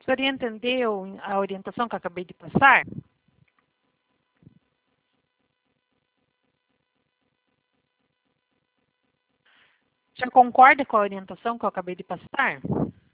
senhor entendeu a orientação que eu acabei de passar? O senhor concorda com a orientação que eu acabei de passar?